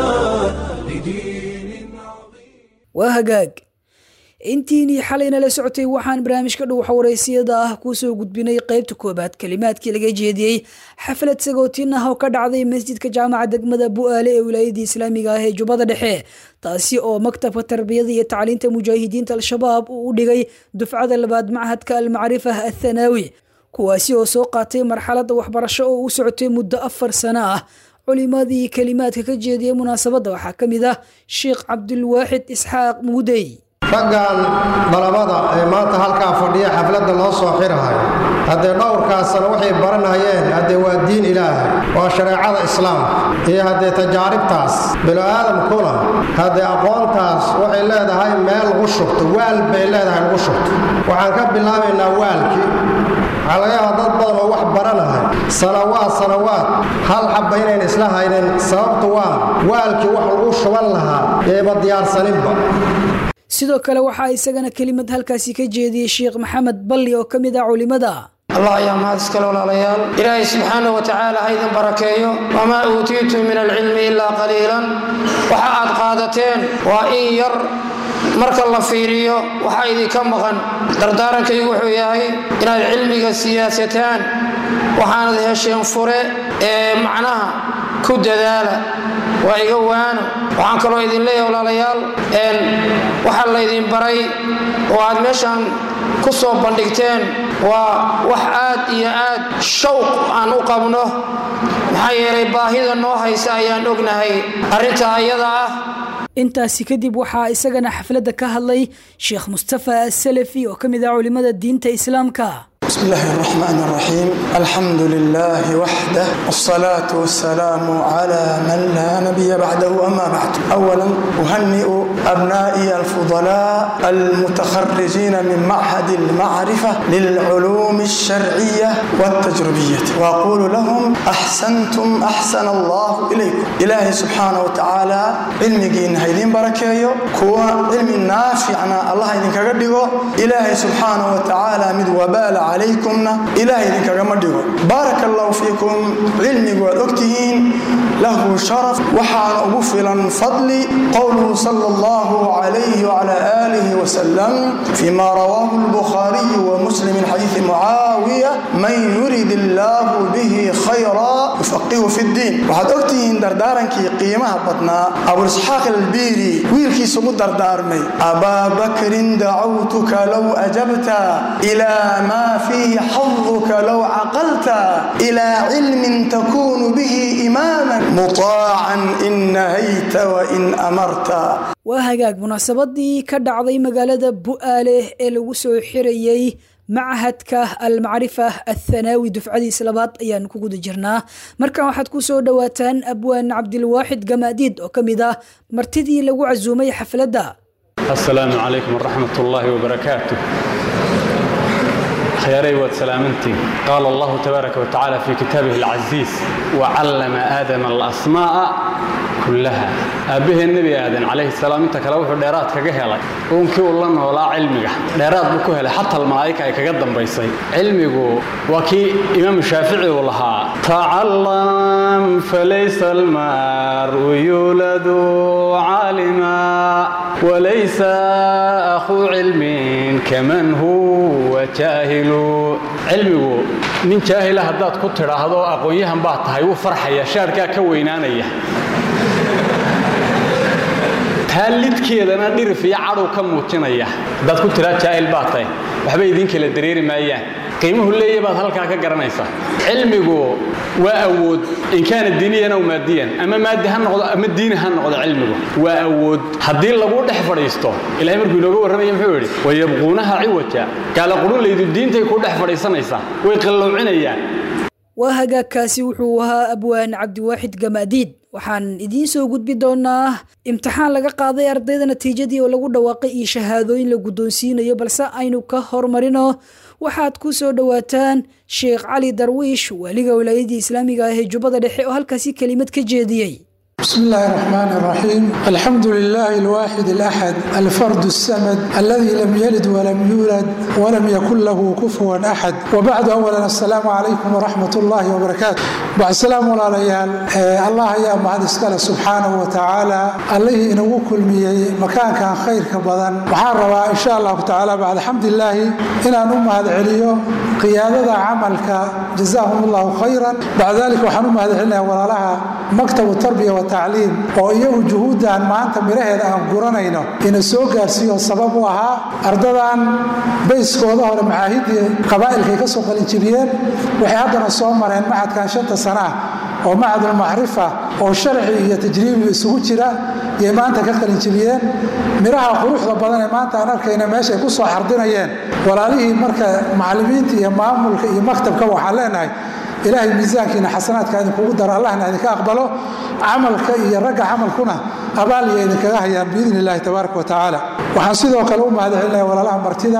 waa hagaag intiinii xalayna la socotay waxaan barnaamijka dhow xawareysiyada ah ku soo gudbinay qaybta koobaad kalimaadkii laga jeediyey xaflad sagootin ah oo ka dhacday masjidka jaamaca degmada Bu'aale ee wilaayada islaamiga ah ee Jubbada Dhexe taasi oo maktabka tarbiyada iyo tacliinta mujaahidiinta al-shabaab uu u dhigay dufcada labaad macahadka al-macrifa athanawi kuwaasi oo soo qaatay marxaladda waxbarasho oo u socotay muddo afar sano ah culimadii kalimaadka ka jeediyay munaasabadda waxaa ka mid ah Sheekh Cabdulwaaxid Isxaaq Muudey raggan dalabada ee maanta halkaa fadhiya xafladda loo soo xirahay haddee dhowrkaasna waxay baranayeen haddee waa diin ilaahay waa shareecada islaamka iyo haddee tajaaribtaas bini'aadamkuna haddee aqoontaas waxay leedahay meel lagu shubto waal bay leedahay lagu shubto waxaan ka bilaabaynaa waalkii waxaa laga yaabaa dad badan oo wax baranahay sanawaad sanawaad hal xabba inayn isla haynin sababtu waa waalkii wax lagu shuban lahaa eeba diyaarsaninba sidoo kale waxaa isagana kelimad halkaasi ka jeediyay Sheekh Maxamed Balli oo kamid ah culimada الله يا ما اسكال ولا ليال إلهي سبحانه وتعالى أيضا بركيه وما أوتيتم من العلم إلا قليلا وحقات قادتين وإن ير marka la fiiriyo waxaa idinka maqan dardaarankaygu wuxuu yahay inaad cilmiga siyaasataan waxaanad hesheen fure ee macnaha ku dadaala waa iga waano waxaan kaloo idin leeyahay walaalayaal waxaa laydin baray oo aad meeshaan ku soo bandhigteen waa wax aad iyo aad shawq aan u qabno maxaa yeelay baahida noo haysa ayaan ognahay arrinta ayada ah intaasi kadib waxaa isagana xafladda ka hadlay sheekh mustafa as-salafi oo ka mid ah culimada diinta islaamka بسم الله الرحمن الرحيم الحمد لله وحده والصلاة والسلام على من لا نبي بعده أما بعد أولا أهنئ أبنائي الفضلاء المتخرجين من معهد المعرفة للعلوم الشرعية والتجربية وأقول لهم أحسنتم أحسن الله إليكم إلهي سبحانه وتعالى علمي هيدين بركايو كوا علم نافعنا الله يدين كغدغو إلهي سبحانه وتعالى مد وبال عليكمنا إلهي ذيك غمدغو بارك الله فيكم علمي وأكتهين له شرف وحان أبفلا فضلي قوله صلى الله عليه وعلى آله وسلم فيما رواه البخاري ومسلم حديث معاوية من يريد الله به خيرا يفقه في الدين وحد أكتهين دردارا كي قيمها بطنا أبو إسحاق البيري ويلكي سمو دردارمي أبا بكر دعوتك لو أجبت إلى ما فيه حظك لو عقلت إلى علم تكون به إماما مطاعا إن نهيت وإن أمرت وهاجاك مناسبتي كدعضي مقالة بؤاله اللي سو حريي معهدك المعرفة الثانوي دفعة سلابات أيان كوكود جرنا مركا واحد كوسو دواتان أبوان عبد الواحد جماديد وكمدا مرتدي لو عزومي حفلة دا السلام عليكم ورحمة الله وبركاته خياري وسلامتي قال الله تبارك وتعالى في كتابه العزيز وعلم آدم الأسماء كلها أبيه النبي آدم عليه السلام انت كلاوح ديرات كجهلك وانكي والله ولا علمك ديرات بكهله حتى الملائكة كقدم بيصي علمك وكي إمام الشافعي والله تعلم فليس المرء يولد عالما وليس أخو علم كمن هو جاهل علمه من جاهل هدات كتر هذا أقويهم بعض هاي وفرحية شاركة كوينانية هالليد كذا نادر في عرو كم وتنية هدات كتر جاهل باطي وحبي يدين كلا درير مايا قيمه اللي يبغى هالك كجرنيسة علمه وأود إن كان الدينيا أو ماديا أما مادي هنقض أما الدين هنقض علمه وأود حدين لقول حفر يستو إلى أمر بيلقوا الرمي يمحوري ويبغونها عوجا قال قولون لي الدين تيكون حفر يصنيسا ويقلوا عنيا وهجا كاسي وحوها أبوان عبد واحد جماديد waxaan idiin soo gudbi doonaa imtixaan laga qaaday ardayda natiijadii oo lagu dhawaaqay iyo shahaadooyin la guddoonsiinayo balse aynu ka hormarino waxaad ku soo dhawaataan Sheekh Cali Darwiish waliga wilaayadii Islaamiga ah ee Jubbada Dhexe oo halkaasi kelimad ka jeediyay بسم الله الرحمن الرحيم الحمد لله الواحد الأحد الفرد السمد الذي لم يلد ولم يولد ولم يكن له كفوا أحد وبعد أولا السلام عليكم ورحمة الله وبركاته بعد السلام عليكم الله يا معد اسكال سبحانه وتعالى الله إنه كل مكان كان خير كبدن وحاروا إن شاء الله تعالى بعد الحمد لله إن نم هذا عليه قيادة عملك جزاهم الله خيرا بعد ذلك وحنم هذا عليه ولا لها مكتب التربية والتعليم وإيه جهود عن ما أنت مرهد أن قرنينا إن السوق أرسيه السبب وها أردان بيس كوضه معاهد قبائل كي كسوق الانتبيان وحيادنا الصومر إن معهد كان شتى سنة ومعهد المعرفة والشرعي تجريب سوتشرا يما أنت كقل انتبيان مراها خروج ربنا ما أنت أنا كينا ماشي قصة حردنا ين ولا ليه مركز معلمين يا مامل يا مكتب كوا حلنا إلهي ميزانك حسنات كان قدر الله أن هذيك أقبله عملك يرجع عملكنا أبالي إنك هي بإذن الله تبارك وتعالى وحسيده كلام هذا الله ولا لا مرتدا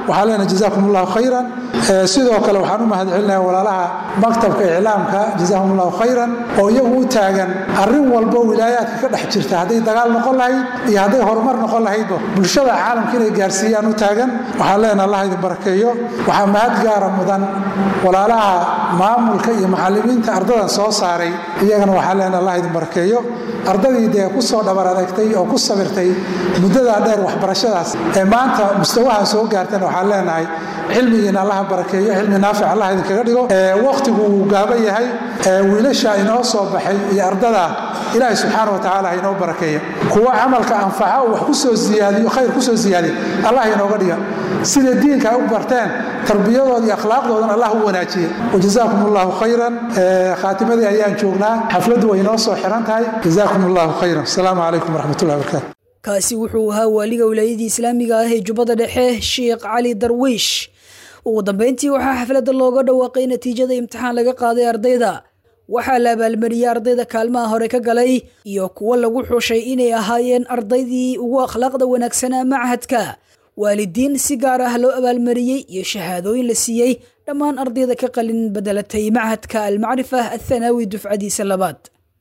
waxaan leenahay jazaakum allahu khayran sidoo kale waxaan u mahadcelinayaa walaalaha maktabka iclaamka jazaahum allahu khayran oo iyagu u taagan arrin walba wilaayaadka ka dhex jirta hadday dagaal noqon lahayd iyo hadday horumar noqon lahaydba bulshada caalamka inay gaarsiiyaan u taagan waxaan leenahay allah idin barakeeyo waxaa mahad gaara mudan walaalaha maamulka iyo macallimiinta ardadan soo saaray iyagana waxaan leenahay allah idin barakeeyo ardadii dee ku soo dhabar adeegtay oo ku sabirtay muddadaa dheer waxbarashadaas ee maanta mustawaha soo gaartana waxaan leenahay cilmigiina allah barakeeyo cilmi naafic allah idinkaga dhigo waqtigu uu gaaban yahay wiilasha inoo soo baxay iyo ardada ilaahay subxaana wa tacaala ha inoo barakeeyo kuwa camalka anfaca oo wax ku soo ziyaadiyo khayr ku soo ziyaadiyo allah inooga dhiga sida diinka ay u barteen tarbiyadooda iyo akhlaaqdoodana allah u wanaajiye wajazaakum allahu khayran khaatimadii ayaan joognaa xafladdu way inoo soo xiran tahay jazaakum allahu khayran asalaamu calaykum waraxmatullahi wabarakaatu kaasi wuxuu ahaa waaliga wilaayadii islaamiga ah ee jubbada dhexe sheekh cali darwiish ugu dambeyntii waxaa xafladda looga dhawaaqay natiijada imtixaan laga qaaday ardayda waxaa la abaalmariyey ardayda kaalmaha hore ka galay iyo kuwo lagu xushay inay ahaayeen ardaydii ugu akhlaaqda wanaagsanaa machadka waalidiin si gaar ah loo abaalmariyey iyo shahaadooyin la siiyey dhammaan ardayda ka qalin bedelatay machadka almacrifa athanaawi dufcadiisa labaad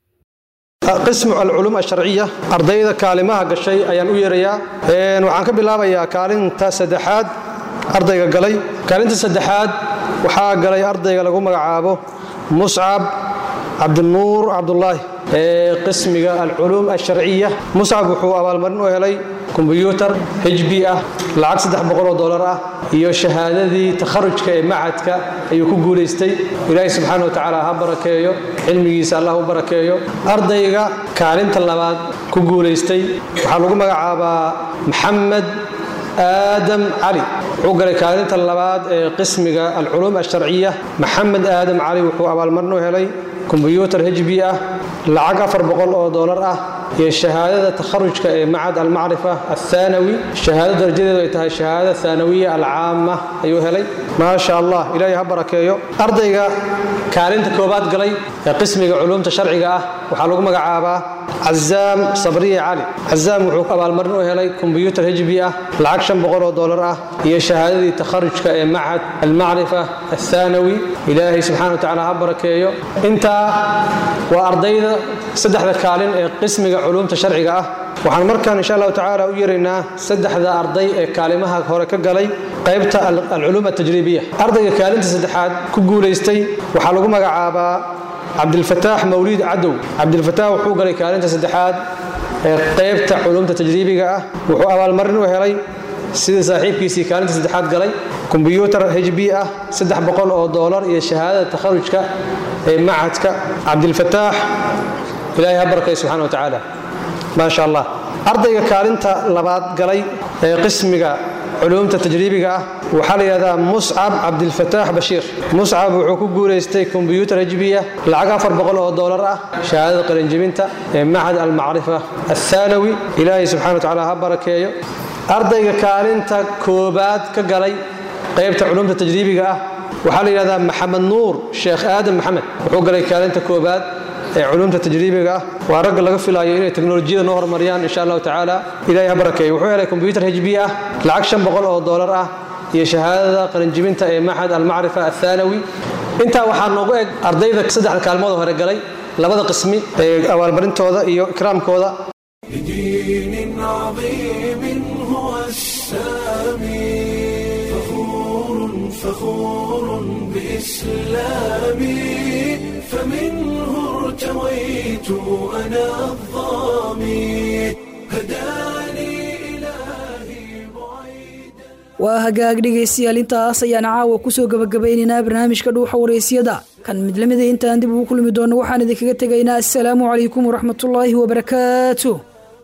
qismu alculuum alsharciya ardayda kaalimaha gashay ayaan u yeerayaa waxaan ka bilaabayaa kaalinta saddexaad ardayga galay kaalinta saddexaad waxaa galay ardayga lagu magacaabo muscab cabdinuur cabdulaahi ee qismiga alculuum alsharciya muscab wuxuu abaalmarin u helay kombiyuutar h b ah lacag saddex boqol oo dollar ah iyo shahaadadii takharujka ee machadka ayuu ku guulaystay ilaahay subxaana wa tacaala ha barakeeyo cilmigiisa allah u barakeeyo ardayga kaalinta labaad ku guulaystay waxaa lagu magacaabaa maxamed aadam cali wuxuu galay kaalinta labaad ee qismiga alculuum alsharciya maxamed aadam cali wuxuu abaalmarin u helay kombiyuutar h b ah lacag afar boqol oo dollar ah iyo shahaadada takharujka ee machad almacrifa athaanawi shahaado darajadeedu ay tahay shahaada thaanawiya alcaama ayuu helay maasha allah ilaahay ha barakeeyo ardayga kaalinta koobaad galay ee qismiga culuumta sharciga ah waxaa lagu magacaabaa cazaam sabriye cali cazaam wuxuu abaalmarin u helay kombiyuutar h b ah lacag shan boqol oo dollar ah iyo shahaadadii takharujka ee machad almacrifa athaanawi ilaahay subxaana wa tacaala ha barakeeyo intaa waa ardayda saddexda kaalin ee qismiga culuumta sharciga ah waxaan markaan insha allahu tacaala u yeeraynaa saddexda arday ee kaalimaha hore ka galay qaybta alculuum altajriibiya ardayga kaalinta saddexaad ku guulaystay waxaa lagu magacaabaa cabdilfataax mawliid cadow cabdilfataax wuxuu galay kaalinta saddexaad ee qaybta culuumta tajriibiga ah wuxuu abaalmarin u helay sida saaxiibkiisii kaalinta saddexaad galay kombiyuutar h b ah saddex boqol oo dollar iyo shahaadada takharujka ee machadka cabdilfataax ilaahay ha barakay subxaana wa tacaala maasha allah ardayga kaalinta labaad galay ee qismiga culuumta tajriibiga ah waxaa la yidhahdaa muscab cabdilfataax bashiir muscab wuxuu ku guulaystay kombiyuutar h b ah lacag afar boqol oo dollar ah shahaadada qalinjibinta ee machad almacrifa athaanawi ilaahay subxana wa tacaala ha barakeeyo ardayga kaalinta koobaad ka galay qaybta culuumta tajriibiga ah waxaa la yidhahdaa maxamed nuur sheekh aadan maxamed wuxuu galay kaalinta koobaad ee culuumta tajriibiga ah waa ragga laga filaayo inay teknolojiyada noo horumariyaan insha allahu tacaala ilaahay ha barakeeyo wuxuu helay kombiyuutar h b ah lacag shan boqol oo dollar ah iyo shahaadada qalinjibinta ee machad almacrifa athaanawi intaa waxaa noogu eg ardayda saddexda kaalmooda hore galay labada qismi ee abaalmarintooda iyo ikraamkooda بدين عظيم هو السامي فخور فخور بإسلامي فمنه ارتويت أنا الظامي هداني waa hagaag dhegaystayaal intaas ayaan caawa kusoo gabagabaynaynaa barnaamijka dhuuxa waraysyada kan mid lamida intaan dib ugu kulmi doono waxaan idinkaga tegaynaa assalaamu calaykum waraxmatullaahi wabarakaatu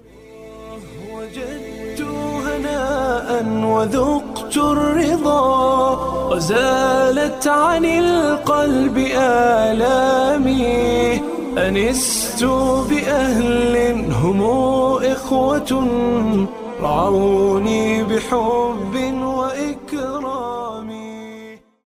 وذقت الرضا وزالت عن القلب آلامي أنست بأهل هم إخوة رعوني بحب وإكرام